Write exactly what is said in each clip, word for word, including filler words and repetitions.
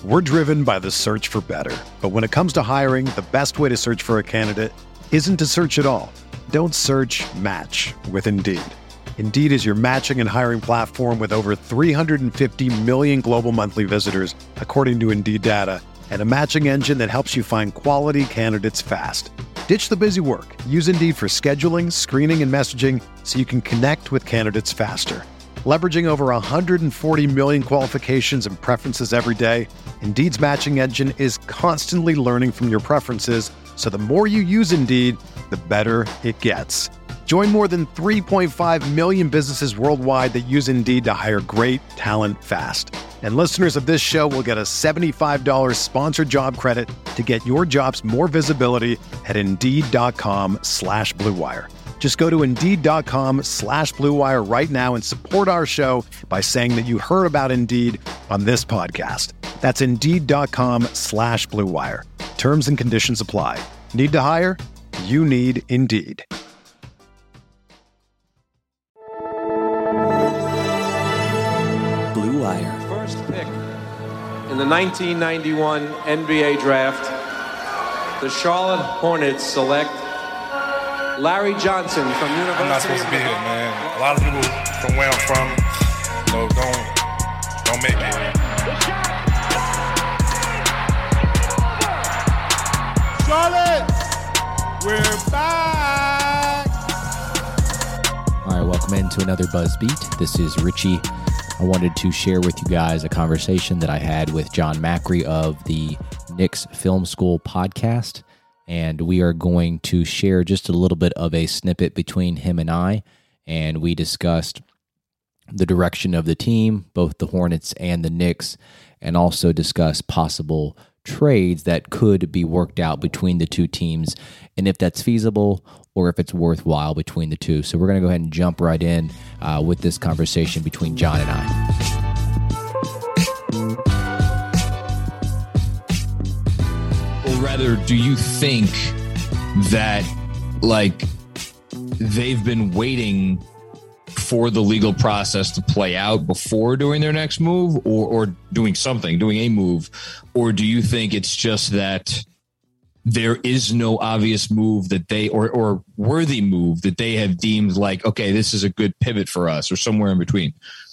We're driven by the search for better. But when it comes to hiring, the best way to search for a candidate isn't to search at all. Don't search, match with Indeed. Indeed is your matching and hiring platform with over three hundred fifty million global monthly visitors, according to Indeed data, and a matching engine that helps you find quality candidates fast. Ditch the busy work. Use Indeed for scheduling, screening, and messaging so you can connect with candidates faster. Leveraging over one hundred forty million qualifications and preferences every day, Indeed's matching engine is constantly learning from your preferences, so the more you use Indeed, the better it gets. Join more than three point five million businesses worldwide that use Indeed to hire great talent fast. And listeners of this show will get a seventy-five dollars sponsored job credit to get your jobs more visibility at Indeed.com slash Blue Wire. Just go to Indeed.com slash Blue Wire right now and support our show by saying that you heard about Indeed on this podcast. That's Indeed.com slash Blue Wire. Terms and conditions apply. Need to hire? You need Indeed. Blue Wire. First pick in the nineteen ninety-one N B A draft, the Charlotte Hornets select Larry Johnson from University. I'm not supposed to be here, man. A lot of people from where I'm from, you know, don't don't make it. Charlotte, we're back. All right, welcome into another Buzz Beat. This is Richie. I wanted to share with you guys a conversation that I had with John Macri of the Knicks Film School podcast. And we are going to share just a little bit of a snippet between him and I. And we discussed the direction of the team, both the Hornets and the Knicks, and also discussed possible trades that could be worked out between the two teams, and if that's feasible or if it's worthwhile between the two. So we're going to go ahead and jump right in uh, with this conversation between John and I. Or rather, do you think that, like, they've been waiting for the legal process to play out before doing their next move, or, or doing something, doing a move? Or do you think it's just that there is no obvious move that they, or, or worthy move that they have deemed like, okay, this is a good pivot for us, or somewhere in between?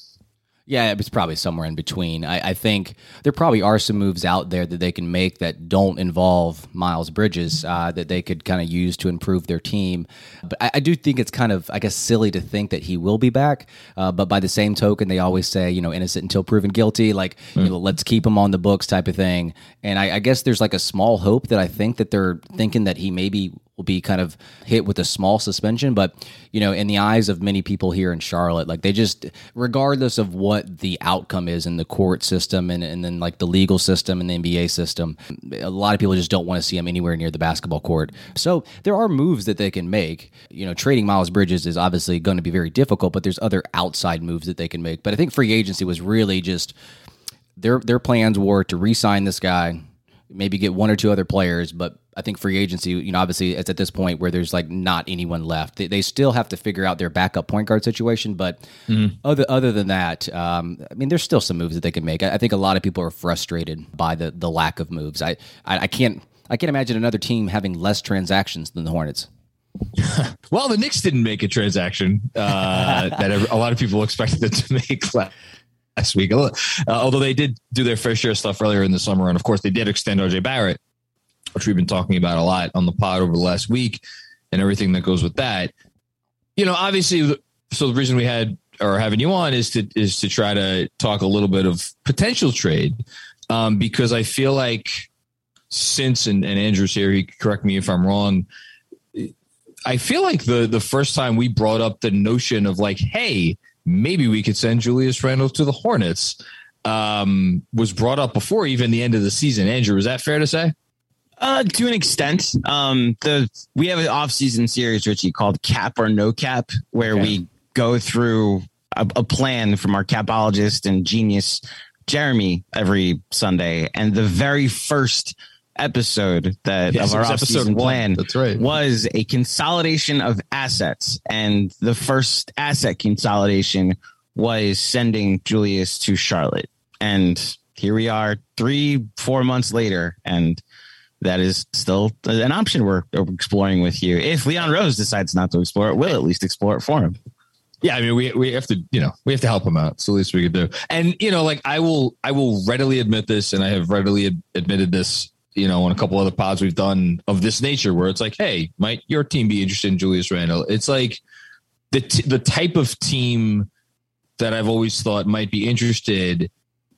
Yeah, it's probably somewhere in between. I, I think there probably are some moves out there that they can make that don't involve Miles Bridges uh, that they could kind of use to improve their team. But I, I do think it's kind of, I guess, silly to think that he will be back. Uh, but by the same token, they always say, you know, innocent until proven guilty. Like, mm. you know, let's keep him on the books type of thing. And I, I guess there's like a small hope that I think that they're thinking that he maybe will be kind of hit with a small suspension. But, you know, in the eyes of many people here in Charlotte, like they just, regardless of what the outcome is in the court system and, and then like the legal system and the N B A system, a lot of people just don't want to see him anywhere near the basketball court. So there are moves that they can make. You know, trading Miles Bridges is obviously going to be very difficult, but there's other outside moves that they can make. But I think free agency was really just, their their plans were to re-sign this guy, maybe get one or two other players, but I think free agency, you know, obviously it's at this point where there's like not anyone left. They, they still have to figure out their backup point guard situation, but mm-hmm. other other than that, um, I mean, there's still some moves that they can make. I, I think a lot of people are frustrated by the the lack of moves. I, I I can't I can't imagine another team having less transactions than the Hornets. Well, the Knicks didn't make a transaction uh, that a lot of people expected them to make last. Last week, uh, although they did do their fair share of stuff earlier in the summer, and of course they did extend R J Barrett, which we've been talking about a lot on the pod over the last week, and everything that goes with that. You know, obviously, so the reason we had or having you on is to is to try to talk a little bit of potential trade, um, because I feel like since and, and Andrew's here, he can correct me if I'm wrong. I feel like the the first time we brought up the notion of like, hey, maybe we could send Julius Randle to the Hornets, um, was brought up before even the end of the season. Andrew, is that fair to say? Uh, to an extent. Um, the we have an off-season series, Richie, called Cap or No Cap, where okay. we go through a, a plan from our capologist and genius Jeremy every Sunday. And the very first episode that yes, of our off-season plan That's right. was a consolidation of assets, and the first asset consolidation was sending Julius to Charlotte. And here we are three, four months later, and that is still an option we're exploring with you. If Leon Rose decides not to explore it, we'll at least explore it for him. Yeah, I mean, we we have to, you know, we have to help him out. It's the least we could do. And, you know, like I will, I will readily admit this, and I have readily ad- admitted this, you know, on a couple other pods we've done of this nature, where it's like, hey, might your team be interested in Julius Randle? It's like the t- the type of team that I've always thought might be interested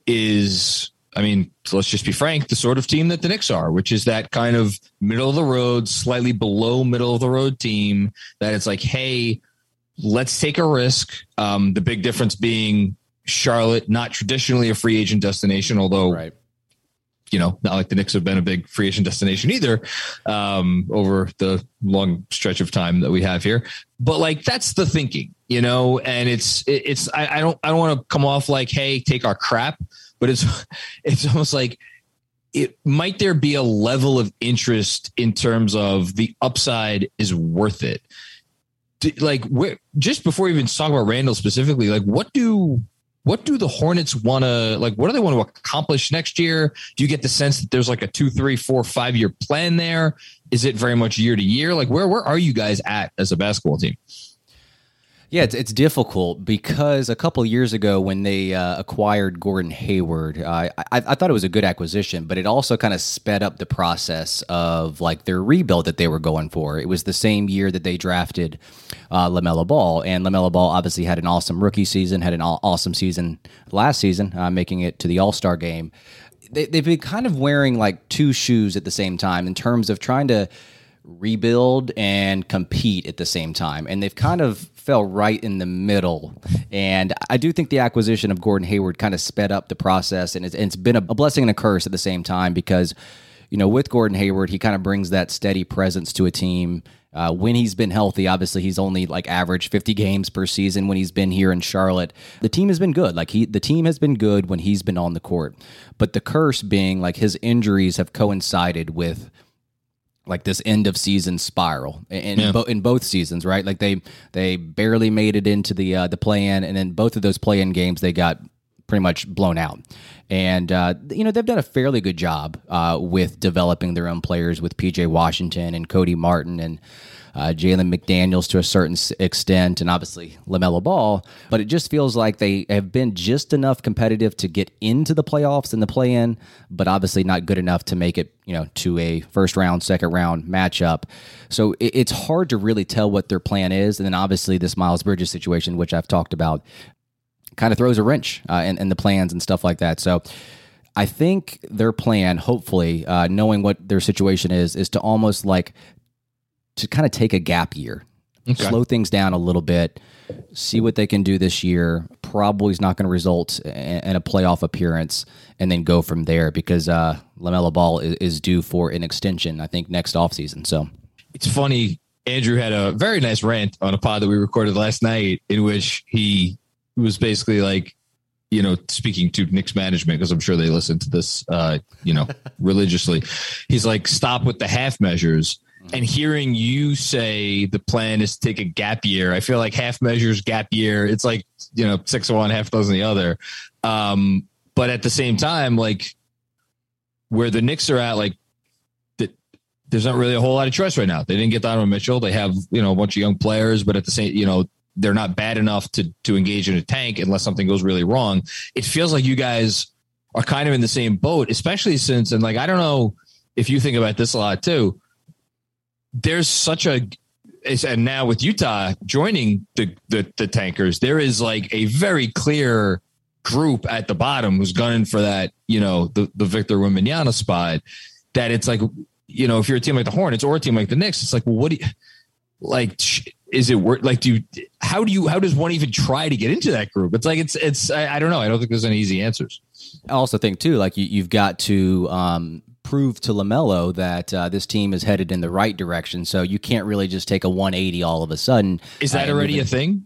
is, I mean, so let's just be frank, the sort of team that the Knicks are, which is that kind of middle of the road, slightly below middle of the road team that it's like, hey, let's take a risk. Um, the big difference being Charlotte, not traditionally a free agent destination, although, right. you know, not like the Knicks have been a big free agent destination either um, over the long stretch of time that we have here. But like, that's the thinking, you know, and it's, it, it's, I, I don't, I don't want to come off like, hey, take our crap, but it's, it's almost like, it might there be a level of interest in terms of the upside is worth it. Like, where, just before we even talk about Randle specifically, like what do what do the Hornets want to like? What do they want to accomplish next year? Do you get the sense that there's like a two, three, four, five year plan there? Is it very much year to year? Like, where where are you guys at as a basketball team? Yeah, it's it's difficult because a couple of years ago when they uh, acquired Gordon Hayward, uh, I, I thought it was a good acquisition, but it also kind of sped up the process of like their rebuild that they were going for. It was the same year that they drafted uh, LaMelo Ball, and LaMelo Ball obviously had an awesome rookie season, had an awesome season last season, uh, making it to the All-Star game. They, they've been kind of wearing like two shoes at the same time in terms of trying to rebuild and compete at the same time. And they've kind of fell right in the middle. And I do think the acquisition of Gordon Hayward kind of sped up the process. And it's, and it's been a, a blessing and a curse at the same time because, you know, with Gordon Hayward, he kind of brings that steady presence to a team. Uh, when he's been healthy, obviously he's only like average fifty games per season when he's been here in Charlotte. The team has been good. Like he, the team has been good when he's been on the court. But the curse being like his injuries have coincided with like this end of season spiral in, yeah. bo- in both seasons, right? Like they they barely made it into the uh, the play-in, and then both of those play-in games they got pretty much blown out. And uh, you know they've done a fairly good job uh, with developing their own players with P J Washington and Cody Martin and uh, Jalen McDaniels to a certain extent, and obviously LaMelo Ball. But it just feels like they have been just enough competitive to get into the playoffs and the play-in, but obviously not good enough to make it, you know, to a first round, second round matchup. So it, it's hard to really tell what their plan is. And then obviously this Miles Bridges situation, which I've talked about, kind of throws a wrench uh, in, in the plans and stuff like that. So I think their plan, hopefully, uh, knowing what their situation is, is to almost like to kind of take a gap year, okay. slow things down a little bit, see what they can do this year. Probably is not going to result in, in a playoff appearance, and then go from there because uh, LaMelo Ball is, is due for an extension, I think, next offseason. So it's funny. Andrew had a very nice rant on a pod that we recorded last night in which he was basically like, you know, speaking to Knicks management, because I'm sure they listen to this, uh, you know, religiously. He's like, stop with the half measures. And hearing you say the plan is to take a gap year, I feel like half measures, gap year, it's like, you know, six of one, half dozen the other. Um, but at the same time, like where the Knicks are at, like that, there's not really a whole lot of choice right now. They didn't get Donovan Mitchell. They have, you know, a bunch of young players, but at the same, you know, they're not bad enough to to engage in a tank unless something goes really wrong. It feels like you guys are kind of in the same boat, especially since, and like, I don't know if you think about this a lot too, there's such a, and now with Utah joining the, the, the tankers, there is like a very clear group at the bottom who's gunning for that, you know, the, the Victor Wembanyama spot, that it's like, you know, if you're a team like the Hornets or a team like the Knicks, it's like, well, what do you, like, is it worth, like, do you, how do you, how does one even try to get into that group? It's like, it's, it's, I, I don't know. I don't think there's any easy answers. I also think too, like you, you've got to, um, prove to LaMelo that uh, this team is headed in the right direction. So you can't really just take a one eighty all of a sudden. Is that uh, already a thing?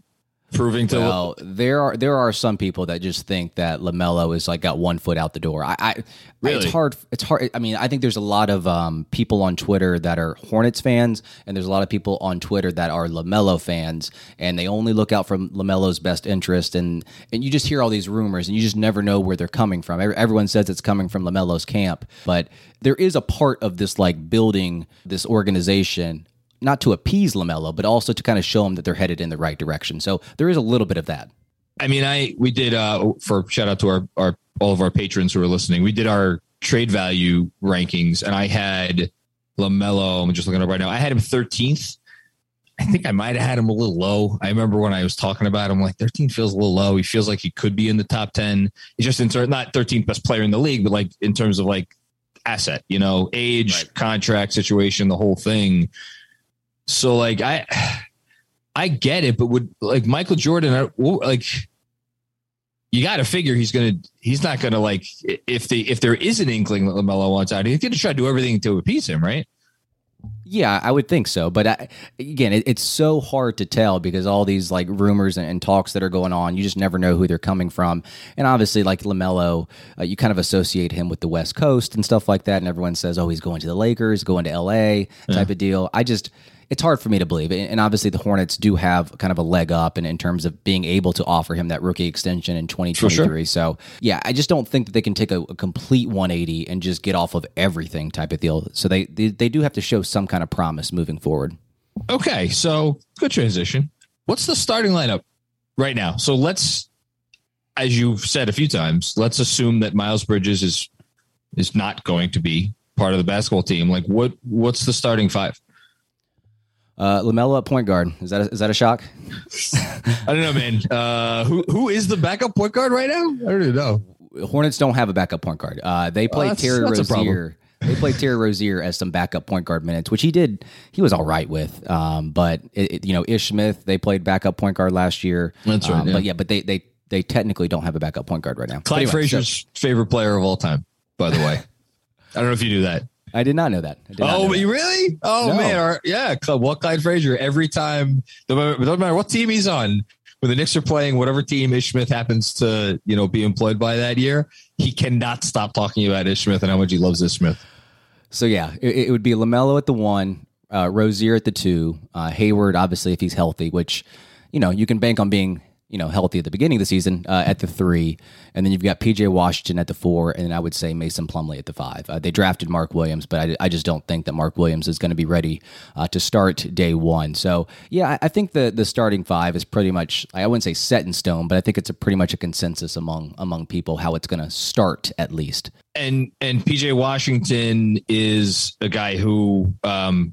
proving to. Well, there are there are some people that just think that LaMelo is like got one foot out the door. I, I Really? it's hard. It's hard. I mean, I think there's a lot of um, people on Twitter that are Hornets fans, and there's a lot of people on Twitter that are LaMelo fans, and they only look out for LaMelo's best interest. And and you just hear all these rumors, and you just never know where they're coming from. Everyone says it's coming from LaMelo's camp, but there is a part of this like building this organization, not to appease LaMelo, but also to kind of show him that they're headed in the right direction. So there is a little bit of that. I mean, I we did uh, for shout out to our, our all of our patrons who are listening. We did our trade value rankings, and I had LaMelo. I'm just looking up right now. I had him thirteenth. I think I might have had him a little low. I remember when I was talking about him, like thirteen feels a little low. He feels like he could be in the top ten. He's just in turn, not thirteenth best player in the league, but like in terms of like asset, you know, age, right, contract situation, the whole thing. So like I, I get it, but would like Michael Jordan, like you got to figure he's gonna, he's not gonna like if the if there is an inkling that LaMelo wants out, he's gonna try to do everything to appease him, right? Yeah, I would think so. But I, again, it, it's so hard to tell because all these like rumors and, and talks that are going on, you just never know who they're coming from. And obviously, like LaMelo, uh, you kind of associate him with the West Coast and stuff like that. And everyone says, oh, he's going to the Lakers, going to L A type yeah. of deal. I just, it's hard for me to believe. And obviously, the Hornets do have kind of a leg up in, in terms of being able to offer him that rookie extension in twenty twenty-three. Sure. So, yeah, I just don't think that they can take a, a complete one eighty and just get off of everything type of deal. So they, they they do have to show some kind of promise moving forward. Okay, so good transition. What's the starting lineup right now? So let's, as you've said a few times, let's assume that Miles Bridges is is not going to be part of the basketball team. Like, what what's the starting five? Uh, LaMelo at point guard. Is that a, is that a shock? I don't know, man. Uh, who who is the backup point guard right now? I don't even know. Hornets don't have a backup point guard. Uh, they played uh, Terry Rozier. They played Terry Rozier as some backup point guard minutes, which he did. He was all right with. Um, but it, it, you know, Ish Smith, they played backup point guard last year. That's right. Um, yeah. But yeah, but they they they technically don't have a backup point guard right now. Clyde anyway, Frazier's so, favorite player of all time, by the way. I don't know if you knew that. I did not know that. I did oh, know you that. really? Oh, no. man. Our, yeah. Well, Clyde Frazier, every time, no matter, no matter what team he's on, when the Knicks are playing, whatever team Ish Smith happens to, you know, be employed by that year, he cannot stop talking about Ish Smith and how much he loves Ish Smith. So, yeah, it, it would be LaMelo at the one, uh, Rozier at the two, uh, Hayward, obviously, if he's healthy, which, you know, you can bank on being, you know, healthy at the beginning of the season uh, at the three. And then you've got P J Washington at the four. And then I would say Mason Plumlee at the five. Uh, they drafted Mark Williams, but I, I just don't think that Mark Williams is going to be ready uh, to start day one. So, yeah, I, I think the the starting five is pretty much, I wouldn't say set in stone, but I think it's a pretty much a consensus among among people how it's going to start at least. And and P J Washington is a guy who um,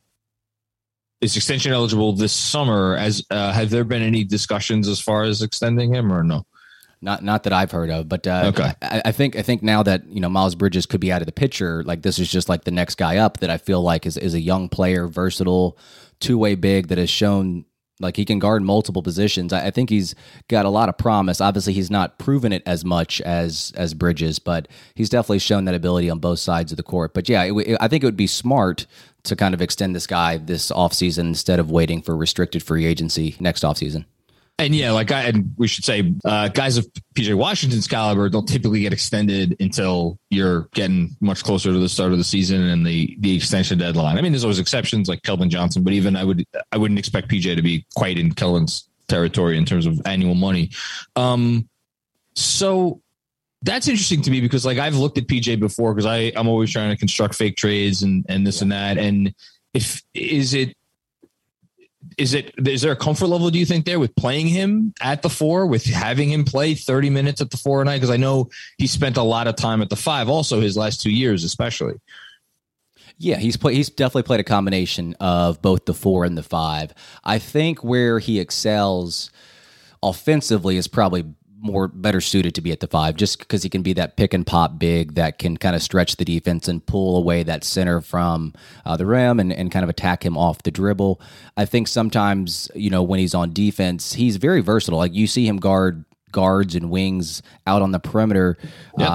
is extension eligible this summer. As uh, have there been any discussions as far as extending him or no? Not not that I've heard of, but uh, okay. I, I think I think now that you know Miles Bridges could be out of the picture, like this is just like the next guy up that I feel like is is a young player, versatile, two way big that has shown like he can guard multiple positions. I, I think he's got a lot of promise. Obviously, he's not proven it as much as as Bridges, but he's definitely shown that ability on both sides of the court. But yeah, it, it, I think it would be smart to kind of extend this guy this offseason instead of waiting for restricted free agency next offseason. And yeah, like I, and we should say, uh, guys of P J Washington's caliber don't typically get extended until you're getting much closer to the start of the season and the the extension deadline. I mean, there's always exceptions like Keldon Johnson, but even I would I wouldn't expect P J to be quite in Keldon's territory in terms of annual money. Um, so that's interesting to me because like I've looked at P J before because I I'm always trying to construct fake trades and and this yeah. and that. And if is it. Is it, is there a comfort level, do you think, there with playing him at the four, with having him play thirty minutes at the four a night? Because I know he spent a lot of time at the five also his last two years, especially. Yeah, he's play, he's definitely played a combination of both the four and the five. I think where he excels offensively is probably more better suited to be at the five, just because he can be that pick and pop big that can kind of stretch the defense and pull away that center from uh, the rim and, and kind of attack him off the dribble. I think sometimes, you know, when he's on defense, he's very versatile. Like you see him guard guards and wings out on the perimeter. Yep. Uh,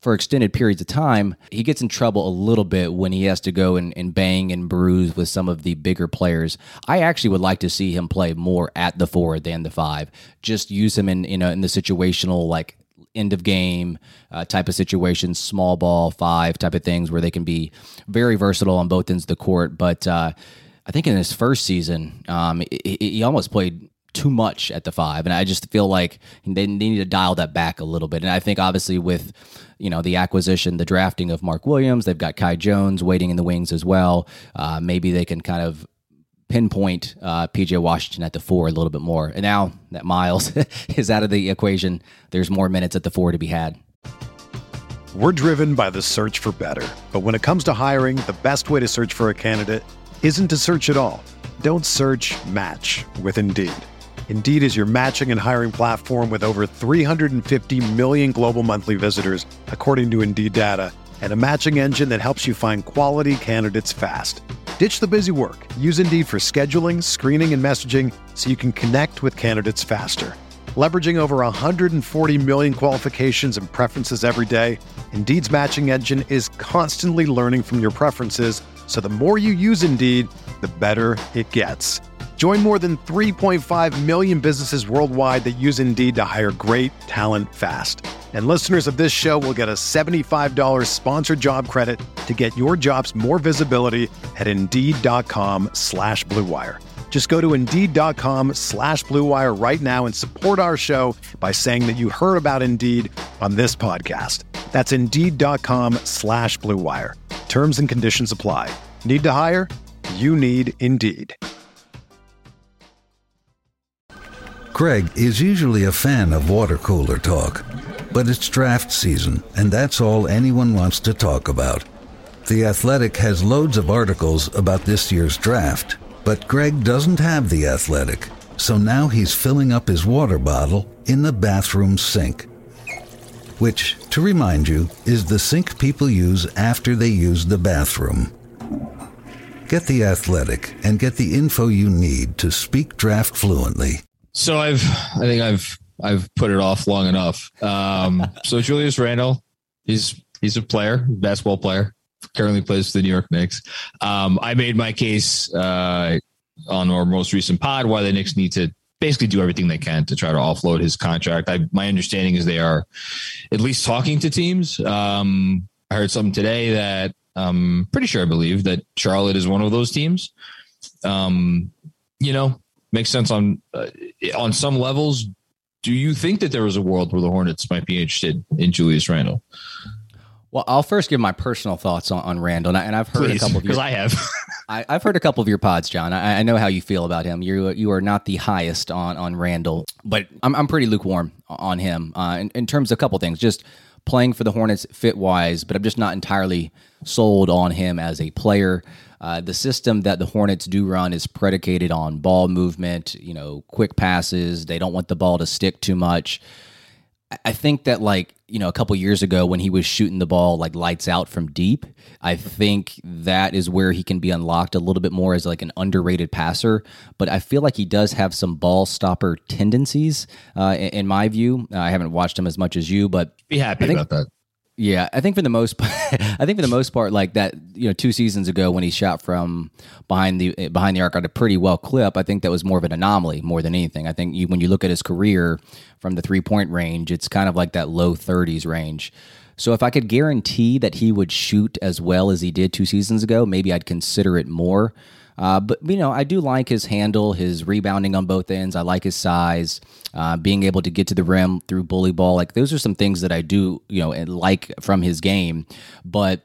for extended periods of time, he gets in trouble a little bit when he has to go and, and bang and bruise with some of the bigger players. I actually would like to see him play more at the four than the five. Just use him in, you know, in the situational, like, end of game uh, type of situations, small ball, five type of things where they can be very versatile on both ends of the court. But uh, I think in his first season, um, he, he almost played too much at the five, and I just feel like they, they need to dial that back a little bit. And I think obviously with, you know, the acquisition, the drafting of Mark Williams, they've got Kai Jones waiting in the wings as well. Uh, maybe they can kind of pinpoint uh, P J Washington at the four a little bit more. And now that Miles is out of the equation, there's more minutes at the four to be had. We're driven by the search for better. But when it comes to hiring, the best way to search for a candidate isn't to search at all. Don't search, match with Indeed. Indeed is your matching and hiring platform with over three hundred fifty million global monthly visitors, according to Indeed data, and a matching engine that helps you find quality candidates fast. Ditch the busy work. Use Indeed for scheduling, screening, and messaging so you can connect with candidates faster. Leveraging over one hundred forty million qualifications and preferences every day, Indeed's matching engine is constantly learning from your preferences, so the more you use Indeed, the better it gets. Join more than three point five million businesses worldwide that use Indeed to hire great talent fast. And listeners of this show will get a seventy-five dollars sponsored job credit to get your jobs more visibility at Indeed.com slash Blue Wire. Just go to Indeed.com slash Blue Wire right now and support our show by saying that you heard about Indeed on this podcast. That's Indeed.com slash Blue Wire. Terms and conditions apply. Need to hire? You need Indeed. Craig is usually a fan of water cooler talk, but it's draft season, and that's all anyone wants to talk about. The Athletic has loads of articles about this year's draft, but Greg doesn't have The Athletic, so now he's filling up his water bottle in the bathroom sink, which, to remind you, is the sink people use after they use the bathroom. Get The Athletic and get the info you need to speak draft fluently. So I've, I think I've, I've put it off long enough. Um, so Julius Randle, he's, he's a player, basketball player, currently plays for the New York Knicks. Um, I made my case, uh, on our most recent pod, why the Knicks need to basically do everything they can to try to offload his contract. I, my understanding is they are at least talking to teams. Um, I heard something today that I'm pretty sure I believe that Charlotte is one of those teams. Um, you know, makes sense on uh, on some levels. Do you think that there was a world where the Hornets might be interested in Julius Randle? Well, I'll first give my personal thoughts on, on Randle, and, I, and I've heard Please, a couple of your, because I have. I, I've heard a couple of your pods, John. I, I know how you feel about him. You you are not the highest on on Randle, but I'm I'm pretty lukewarm on him uh, in, in terms of a couple things. Just playing for the Hornets fit wise, but I'm just not entirely sold on him as a player. Uh, the system that the Hornets do run is predicated on ball movement, you know, quick passes. They don't want the ball to stick too much. I think that, like, you know, a couple years ago when he was shooting the ball like lights out from deep, I think that is where he can be unlocked a little bit more as like an underrated passer. But I feel like he does have some ball stopper tendencies, uh, in, in my view. Uh, I haven't watched him as much as you, but be happy I think, about that. Yeah, I think for the most, I think for the most part, like that, you know, two seasons ago when he shot from behind the behind the arc at a pretty well clip, I think that was more of an anomaly more than anything. I think you, when you look at his career from the three point range, it's kind of like that low thirties range. So if I could guarantee that he would shoot as well as he did two seasons ago, maybe I'd consider it more. Uh, but, you know, I do like his handle, his rebounding on both ends. I like his size, uh, being able to get to the rim through bully ball. Like, those are some things that I do, you know, like from his game. But,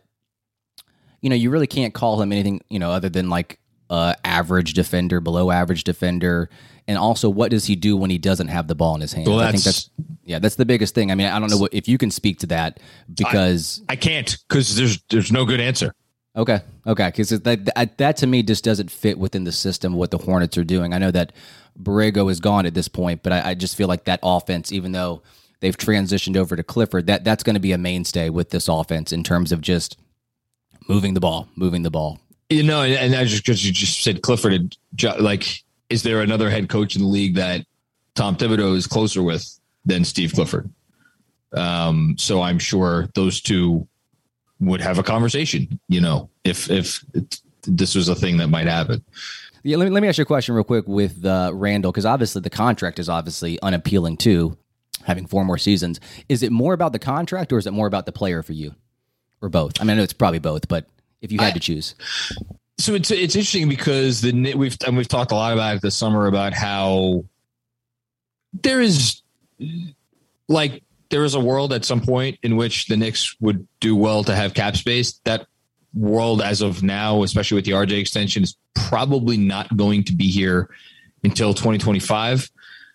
you know, you really can't call him anything, you know, other than like uh, average defender, below average defender. And also, what does he do when he doesn't have the ball in his hands? Well, I think that's, yeah, that's the biggest thing. I mean, I don't know what, if you can speak to that because I, I can't because there's there's no good answer. Okay, okay, because that, that that to me just doesn't fit within the system of what the Hornets are doing. I know that Borrego is gone at this point, but I, I just feel like that offense, even though they've transitioned over to Clifford, that that's going to be a mainstay with this offense in terms of just moving the ball, moving the ball. You know, and, and I just because you just said Clifford, like, is there another head coach in the league that Tom Thibodeau is closer with than Steve Clifford? Um, so I'm sure those two would have a conversation, you know, if if it, this was a thing that might happen. Yeah, let me, let me ask you a question real quick with uh, Randall, because obviously the contract is obviously unappealing too, having four more seasons. Is it more about the contract or is it more about the player for you? Or both? I mean, I know it's probably both, but if you had I, to choose. So it's it's interesting because the we've and we've talked a lot about it this summer about how there is like there is a world at some point in which the Knicks would do well to have cap space. That world as of now, especially with the R J extension, is probably not going to be here until twenty twenty-five,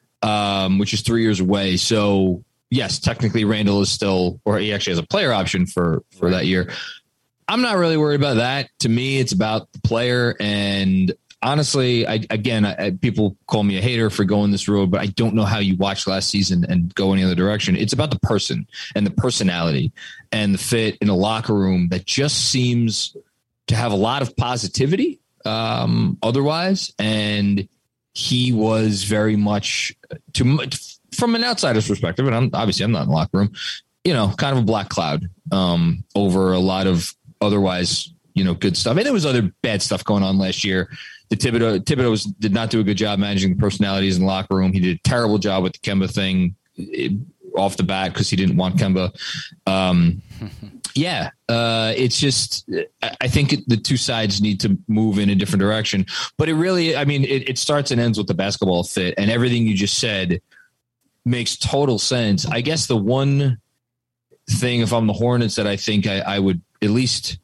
um, which is three years away. So yes, technically Randall is still, or he actually has a player option for, for that year. I'm not really worried about that. To me, it's about the player. And honestly, I, again, I, people call me a hater for going this road, but I don't know how you watch last season and go any other direction. It's about the person and the personality and the fit in the locker room that just seems to have a lot of positivity um, otherwise. And he was very much, too much from an outsider's perspective, and I'm obviously I'm not in the locker room, you know, kind of a black cloud um, over a lot of otherwise, you know, good stuff. And there was other bad stuff going on last year. The Thibodeau, Thibodeau was, did not do a good job managing the personalities in the locker room. He did a terrible job with the Kemba thing it, off the bat because he didn't want Kemba. Um, yeah, uh, it's just, I think the two sides need to move in a different direction. But it really, I mean, it, it starts and ends with the basketball fit, and everything you just said makes total sense. I guess the one thing, if I'm the Hornets, that I think I, I would at least,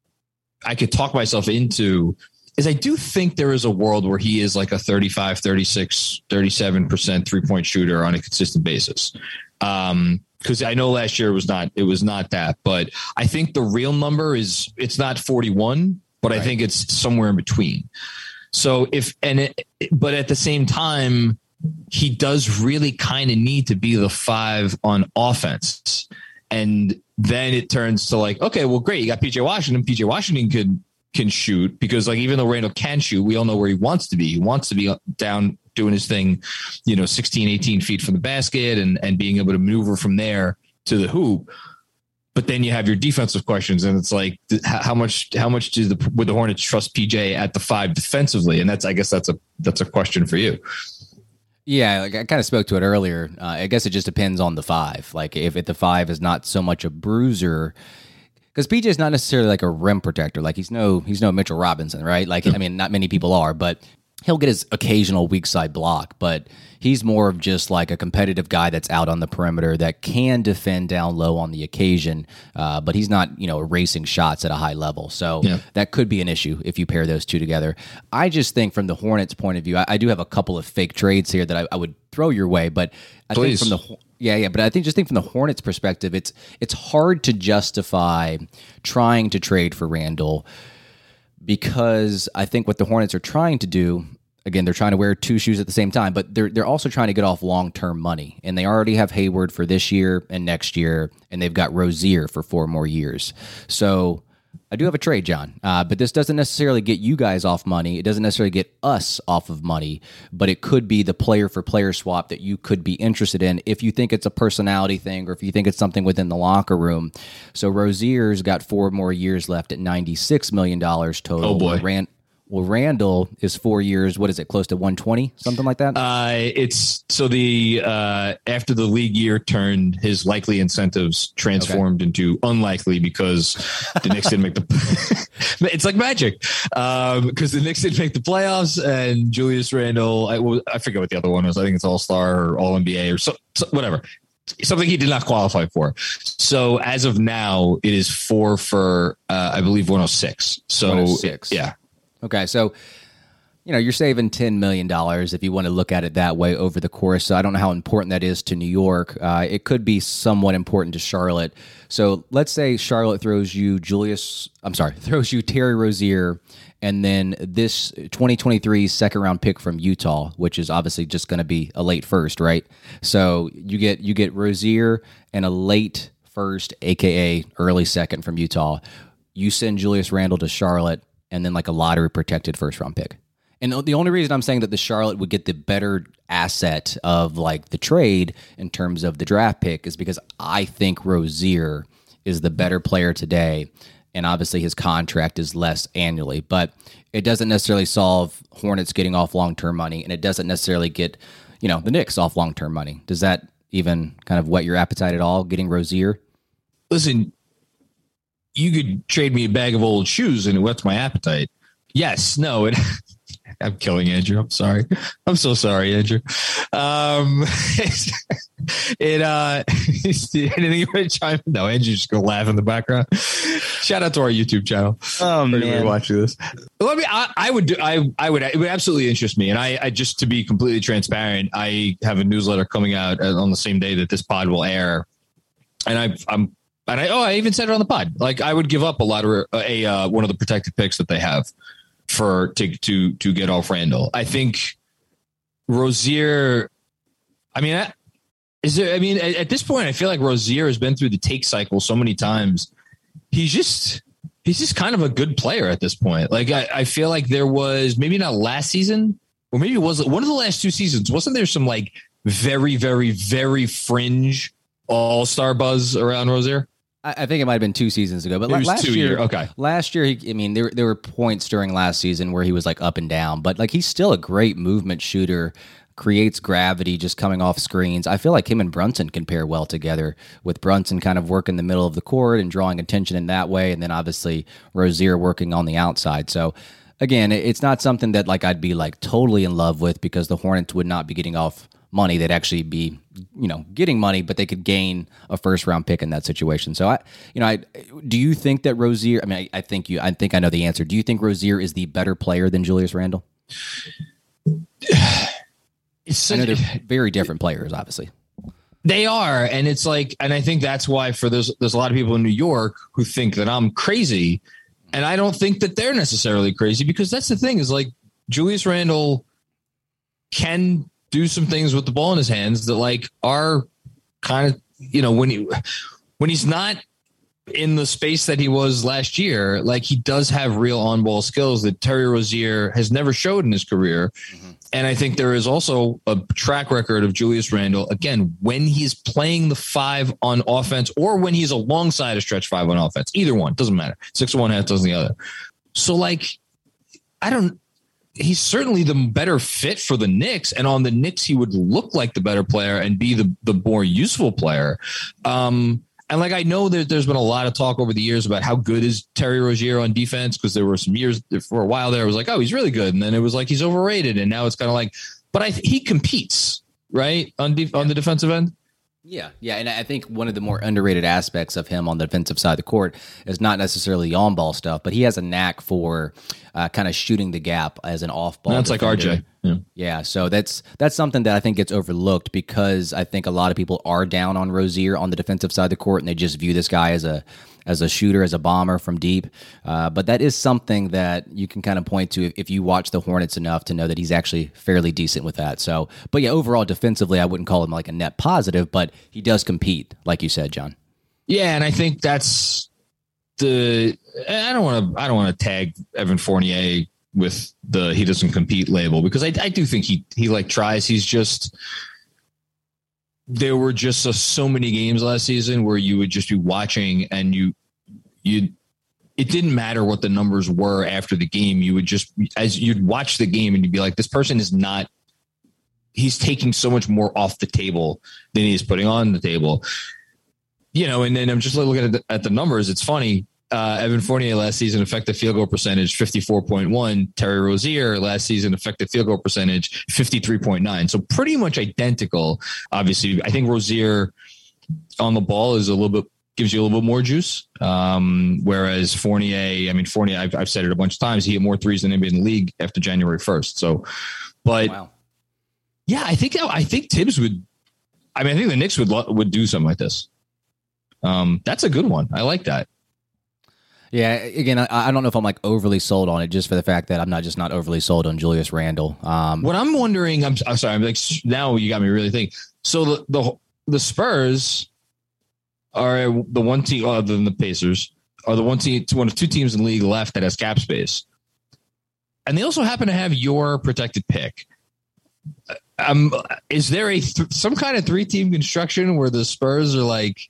I could talk myself into is I do think there is a world where he is like a thirty-five, thirty-six, thirty-seven percent three point shooter on a consistent basis. Um, cause I know last year it was not, it was not that, but I think the real number is it's not forty-one, but right. I think it's somewhere in between. So if, and it, but at the same time, he does really kind of need to be the five on offense. And then it turns to like, okay, well, great. You got P J Washington. P J Washington could, can shoot because like, even though Randall can shoot, we all know where he wants to be. He wants to be down doing his thing, you know, sixteen, eighteen feet from the basket and, and being able to maneuver from there to the hoop. But then you have your defensive questions, and it's like, how much, how much do the, would the Hornets trust P J at the five defensively? And that's, I guess that's a, that's a question for you. Yeah, like I kind of spoke to it earlier. Uh, I guess it just depends on the five. Like if it, the five is not so much a bruiser, because P J is not necessarily like a rim protector. Like he's no he's no Mitchell Robinson, right? Like I mean, not many people are, but he'll get his occasional weak side block. But he's more of just like a competitive guy that's out on the perimeter that can defend down low on the occasion. Uh, but he's not, you know, erasing shots at a high level. So yeah. That could be an issue if you pair those two together. I just think from the Hornets' point of view, I, I do have a couple of fake trades here that I, I would throw your way. But I Please. think from the yeah, yeah, but I think just think from the Hornets' perspective, it's it's hard to justify trying to trade for Randall. Because I think what the Hornets are trying to do, again, they're trying to wear two shoes at the same time, but they're they're also trying to get off long-term money. And they already have Hayward for this year and next year, and they've got Rozier for four more years. So I do have a trade, John, uh, but this doesn't necessarily get you guys off money. It doesn't necessarily get us off of money, but it could be the player-for-player swap that you could be interested in if you think it's a personality thing or if you think it's something within the locker room. So Rozier's got four more years left at ninety-six million dollars total. Oh, boy. Rand- Well, Randall is four years. What is it? Close to one twenty, something like that. Uh, it's so the uh, after the league year turned, his likely incentives transformed okay. into unlikely because the Knicks didn't make the. It's like magic because um, the Knicks didn't make the playoffs, and Julius Randle. I, well, I forget what the other one was. I think it's All Star or All N B A or so, so, whatever. Something he did not qualify for. So as of now, it is four for uh, I believe one hundred six. So one oh six. Yeah. Okay, so, you know, you're saving ten million dollars if you want to look at it that way over the course. So I don't know how important that is to New York. Uh, it could be somewhat important to Charlotte. So let's say Charlotte throws you Julius, I'm sorry, throws you Terry Rozier, and then this twenty twenty-three second-round pick from Utah, which is obviously just going to be a late first, right? So you get you get Rozier and a late first, a k a early second from Utah. You send Julius Randle to Charlotte, and then like a lottery protected first round pick. And the only reason I'm saying that the Charlotte would get the better asset of like the trade in terms of the draft pick is because I think Rozier is the better player today. And obviously his contract is less annually, but it doesn't necessarily solve Hornets getting off long-term money, and it doesn't necessarily get, you know, the Knicks off long-term money. Does that even kind of whet your appetite at all, getting Rozier? Listen, you could trade me a bag of old shoes and it whets my appetite. Yes, no, it. I'm killing Andrew. I'm sorry. I'm so sorry, Andrew. Um, it, uh, anything you want to chime in? No, Andrew's just going to laugh in the background. Shout out to our YouTube channel. Oh, man. Watching this. Let me, I, I would do, I, I would, it would absolutely interest me. And I, I, just to be completely transparent, I have a newsletter coming out on the same day that this pod will air. And I, I'm, and I, oh, I even said it on the pod. Like I would give up a lot of a, uh, one of the protected picks that they have for to to to get off Randall. I think Rozier. I mean, is there? I mean, at, at this point, I feel like Rozier has been through the take cycle so many times. He's just he's just kind of a good player at this point. Like I, I feel like there was maybe not last season, or maybe it was one of the last two seasons. Wasn't there some like very very very fringe all-star buzz around Rozier? I think it might have been two seasons ago, but it was last two year, year. Okay. Last year, he, I mean, there there were points during last season where he was like up and down, but like he's still a great movement shooter, creates gravity just coming off screens. I feel like him and Brunson can pair well together, with Brunson kind of working the middle of the court and drawing attention in that way, and then obviously Rozier working on the outside. So again, it's not something that like I'd be like totally in love with, because the Hornets would not be getting off money. They'd actually be, you know, getting money, but they could gain a first round pick in that situation. So I, you know, I, do you think that Rozier, I mean, I, I think you, I think I know the answer. Do you think Rozier is the better player than Julius Randle? It's I know they're very different players, obviously. They are. And it's like, and I think that's why for those, there's a lot of people in New York who think that I'm crazy. And I don't think that they're necessarily crazy, because that's the thing is like Julius Randle can do some things with the ball in his hands that like are kind of, you know, when he, when he's not in the space that he was last year, like he does have real on ball skills that Terry Rozier has never showed in his career. Mm-hmm. And I think there is also a track record of Julius Randle, again, when he's playing the five on offense or when he's alongside a stretch five on offense, either one, doesn't matter. Six of one, half dozen the other. So like, I don't, he's certainly the better fit for the Knicks, and on the Knicks, he would look like the better player and be the, the more useful player. Um, and like, I know that there's been a lot of talk over the years about how good is Terry Rozier on defense, because there were some years for a while there, it was like, oh, he's really good. And then it was like, he's overrated. And now it's kind of like, but I, he competes, right? On def- on the defensive end. Yeah, yeah, and I think one of the more underrated aspects of him on the defensive side of the court is not necessarily the on-ball stuff, but he has a knack for uh, kind of shooting the gap as an off-ball. That's like R J. Yeah. yeah, so that's that's something that I think gets overlooked, because I think a lot of people are down on Rozier on the defensive side of the court, and they just view this guy as a as a shooter, as a bomber from deep. Uh, but that is something that you can kind of point to if, if you watch the Hornets enough to know that he's actually fairly decent with that. So, but yeah, overall defensively, I wouldn't call him like a net positive, but he does compete, like you said, John. Yeah, and I think that's the. I don't want to. I don't want to tag Evan Fournier with the he doesn't compete label, because I, I do think he he like tries. He's just. There were just uh, so many games last season where you would just be watching and you, you, it didn't matter what the numbers were after the game. You would just, as you'd watch the game and you'd be like, this person is not, he's taking so much more off the table than he's putting on the table, you know, and then I'm just looking at the, at the numbers. It's funny. Uh, Evan Fournier last season effective field goal percentage fifty-four point one. Terry Rozier last season effective field goal percentage fifty-three point nine. So pretty much identical. Obviously, I think Rozier on the ball is a little bit gives you a little bit more juice. Um, whereas Fournier, I mean Fournier, I've, I've said it a bunch of times, he hit more threes than anybody in the league after January first. So, but wow. yeah, I think I think Tibbs would. I mean, I think the Knicks would would do something like this. Um, that's a good one. I like that. Yeah, again, I, I don't know if I'm like overly sold on it, just for the fact that I'm not just not overly sold on Julius Randle. Um, what I'm wondering, I'm, I'm sorry, I'm like now you got me really thinking. So the the the Spurs are the one team other than the Pacers are the one team, one of two teams in the league left that has cap space, and they also happen to have your protected pick. Um, is there a th- some kind of three team construction where the Spurs are like,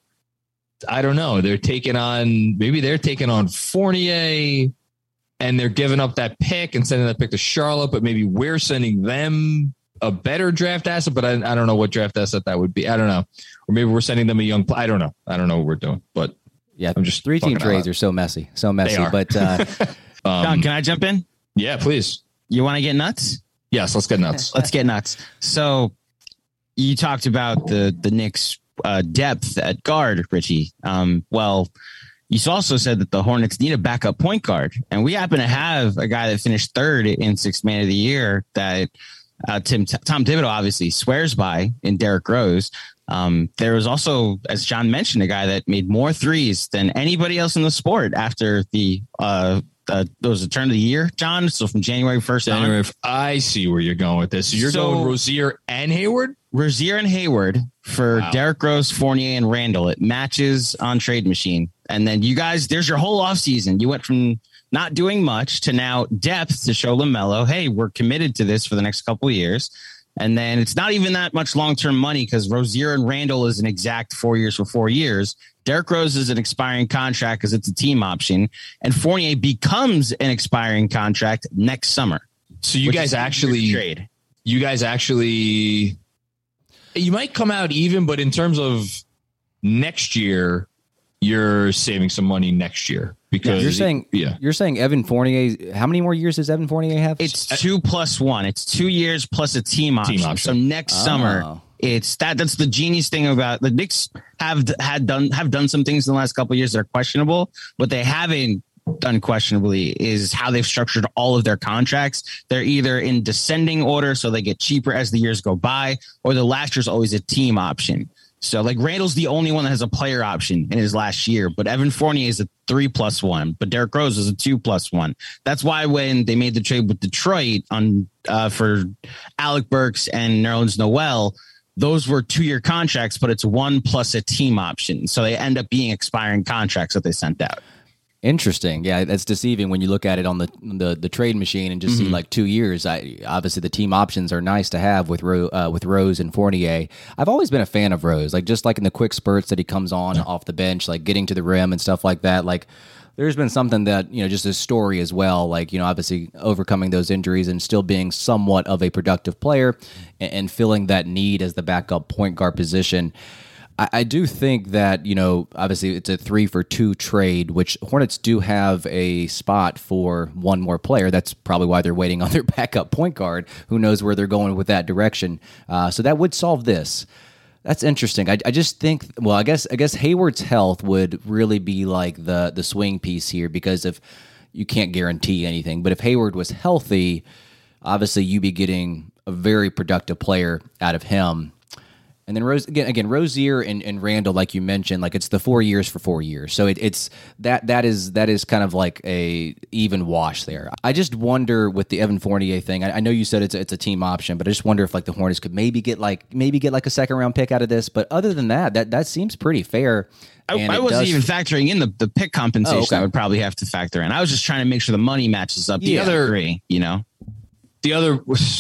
I don't know, they're taking on maybe they're taking on Fournier and they're giving up that pick and sending that pick to Charlotte, but maybe we're sending them a better draft asset, but I, I don't know what draft asset that would be. I don't know, or maybe we're sending them a young. I don't know. I don't know what we're doing, but yeah, I'm just three team trades are so messy, so messy. But uh, um, John, can I jump in? Yeah, please. You want to get nuts? Yes, let's get nuts. Let's get nuts. So you talked about the the Knicks uh, depth at guard, Richie. Um, well, you also said that the Hornets need a backup point guard, and we happen to have a guy that finished third in Sixth Man of the Year that uh, Tim Tom Thibodeau obviously swears by in Derrick Rose. Um, there was also, as John mentioned, a guy that made more threes than anybody else in the sport after the uh, Uh, there was a turn of the year, John. So from January first, January, I see where you're going with this. So you're so, going Rozier and Hayward, Rozier and Hayward for wow. Derrick Rose, Fournier, and Randall. It matches on Trade Machine, and then you guys, there's your whole offseason. You went from not doing much to now depth to show LaMelo, hey, we're committed to this for the next couple of years. And then it's not even that much long-term money because Rozier and Randall is an exact four years for four years. Derrick Rose is an expiring contract because it's a team option. And Fournier becomes an expiring contract next summer. So you guys actually trade. You guys actually, you might come out even, but in terms of next year, you're saving some money next year. Because yeah, you're saying, yeah, you're saying Evan Fournier. How many more years does Evan Fournier have? It's two plus one. It's two years plus a team option. Team option. So next oh. summer, it's that. That's the genius thing about the Knicks have had done have done some things in the last couple of years that are questionable. What they haven't done questionably is how they've structured all of their contracts. They're either in descending order, so they get cheaper as the years go by, or the last year's always a team option. So like Randall's the only one that has a player option in his last year, but Evan Fournier is a three plus one, but Derrick Rose is a two plus one. That's why when they made the trade with Detroit on uh, for Alec Burks and Nerlens Noel, those were two year contracts, but it's one plus a team option. So they end up being expiring contracts that they sent out. Interesting. Yeah, that's deceiving when you look at it on the the, the trade machine and just mm-hmm. see like two years. I, obviously, the team options are nice to have with Ro, uh, with Rose and Fournier. I've always been a fan of Rose, like just like in the quick spurts that he comes on yeah. off the bench, like getting to the rim and stuff like that. Like there's been something that, you know, just a story as well, like, you know, obviously overcoming those injuries and still being somewhat of a productive player and, and filling that need as the backup point guard position. I do think that, you know, obviously it's a three for two trade, which Hornets do have a spot for one more player. That's probably why they're waiting on their backup point guard. Who knows where they're going with that direction. Uh, so that would solve this. That's interesting. I, I just think, well, I guess I guess Hayward's health would really be like the the swing piece here, because if you can't guarantee anything, but if Hayward was healthy, obviously you'd be getting a very productive player out of him. And then Rose again, again Rozier and, and Randall, like you mentioned, like it's the four years for four years. So it, it's that that is that is kind of like a even wash there. I just wonder with the Evan Fournier thing. I, I know you said it's a, it's a team option, but I just wonder if like the Hornets could maybe get like maybe get like a second round pick out of this. But other than that, that that seems pretty fair. I, I wasn't does... even factoring in the, the pick compensation. Oh, okay. I would probably have to factor in. I was just trying to make sure the money matches up. The yeah, other three, you know. The other,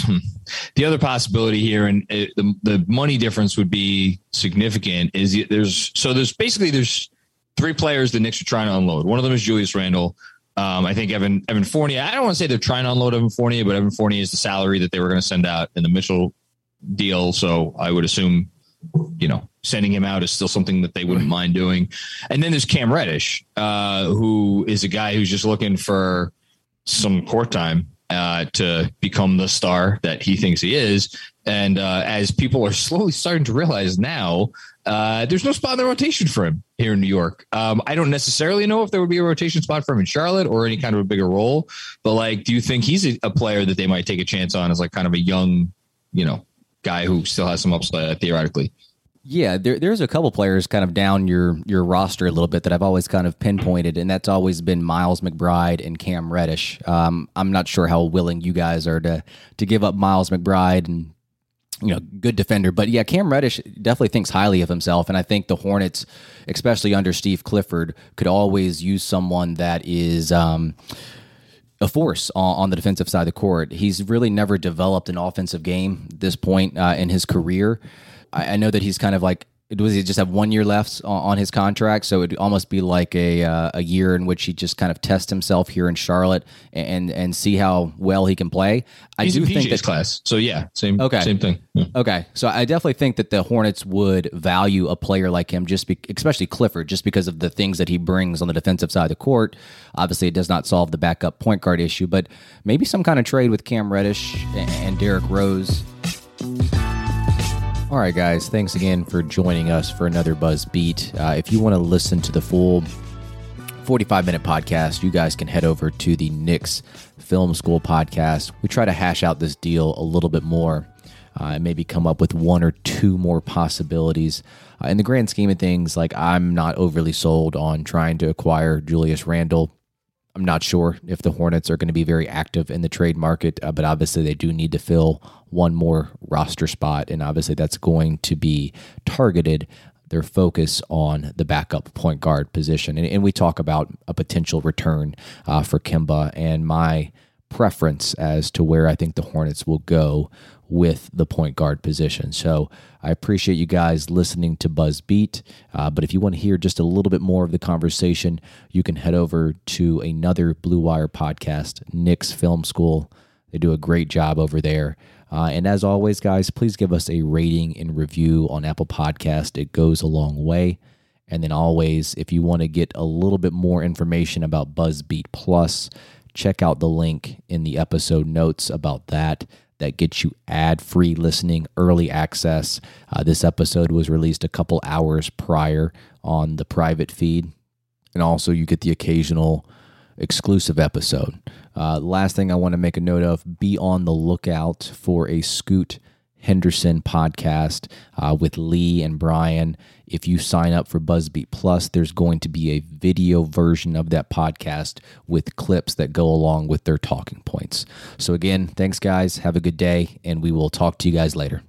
the other possibility here, and it, the the money difference would be significant. Is there's so there's basically there's three players the Knicks are trying to unload. One of them is Julius Randle. Um, I think Evan Evan Fournier. I don't want to say they're trying to unload Evan Fournier, but Evan Fournier is the salary that they were going to send out in the Mitchell deal. So I would assume, you know, sending him out is still something that they wouldn't mind doing. And then there's Cam Reddish, uh, who is a guy who's just looking for some court time. Uh, to become the star that he thinks he is. And uh, as people are slowly starting to realize now, uh, there's no spot in the rotation for him here in New York. Um, I don't necessarily know if there would be a rotation spot for him in Charlotte or any kind of a bigger role. But like, do you think he's a, a player that they might take a chance on as like kind of a young, you know, guy who still has some upside theoretically? Yeah, there, there's a couple players kind of down your your roster a little bit that I've always kind of pinpointed, and that's always been Miles McBride and Cam Reddish. Um, I'm not sure how willing you guys are to to give up Miles McBride, and you know, good defender, but yeah, Cam Reddish definitely thinks highly of himself, and I think the Hornets, especially under Steve Clifford, could always use someone that is. Um, a force on, on the defensive side of the court. He's really never developed an offensive game at this point uh, in his career. I, I know that he's kind of like, does he just have one year left on, on his contract? So it'd almost be like a uh, a year in which he just kind of test himself here in Charlotte and and see how well he can play. I he's do in P J's think that class, so yeah, same okay. same thing. Yeah. Okay, so I definitely think that the Hornets would value a player like him, just be, especially Clifford, just because of the things that he brings on the defensive side of the court. Obviously, it does not solve the backup point guard issue, but maybe some kind of trade with Cam Reddish and, and Derrick Rose. All right, guys, thanks again for joining us for another Buzz Beat. Uh, if you want to listen to the full forty-five minute podcast, you guys can head over to the Knicks Film School podcast. We try to hash out this deal a little bit more uh, and maybe come up with one or two more possibilities. Uh, in the grand scheme of things, like I'm not overly sold on trying to acquire Julius Randle. I'm not sure if the Hornets are going to be very active in the trade market, uh, but obviously they do need to fill one more roster spot, and obviously that's going to be targeted, their focus on the backup point guard position. And, and we talk about a potential return uh, for Kemba and my preference as to where I think the Hornets will go with the point guard position. So I appreciate you guys listening to Buzz Beat, uh, but if you want to hear just a little bit more of the conversation, you can head over to another Blue Wire podcast, Knicks Film School. They do a great job over there. Uh, and as always, guys, please give us a rating and review on Apple Podcast. It goes a long way. And then always, if you want to get a little bit more information about Buzz Beat Plus, check out the link in the episode notes about that. That gets you ad-free listening, early access. Uh, this episode was released a couple hours prior on the private feed. And also you get the occasional exclusive episode. Uh, last thing I want to make a note of, be on the lookout for a Scoot Henderson podcast uh, with Lee and Brian. If you sign up for BuzzBeat Plus, there's going to be a video version of that podcast with clips that go along with their talking points. So again, thanks guys. Have a good day, and we will talk to you guys later.